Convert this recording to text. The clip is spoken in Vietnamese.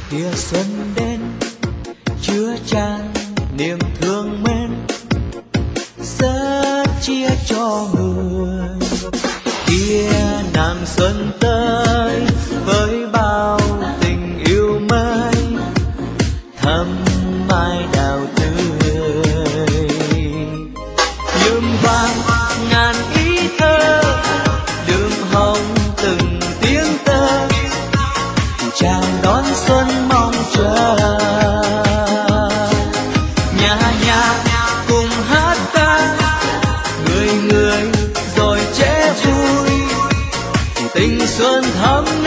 Kìa xuân đến chứa chan niềm thương mến, rất chia cho người. Kia nàng xuân tới với bao tình yêu mới, thắm mai đào tươi. Nhường vàng ngàn ý thơ, đường hồng từng tiếng tơ, chào đón xuân mong chờ. Nhà nhà cùng hát ca, người người rồi chế vui, tình xuân thắm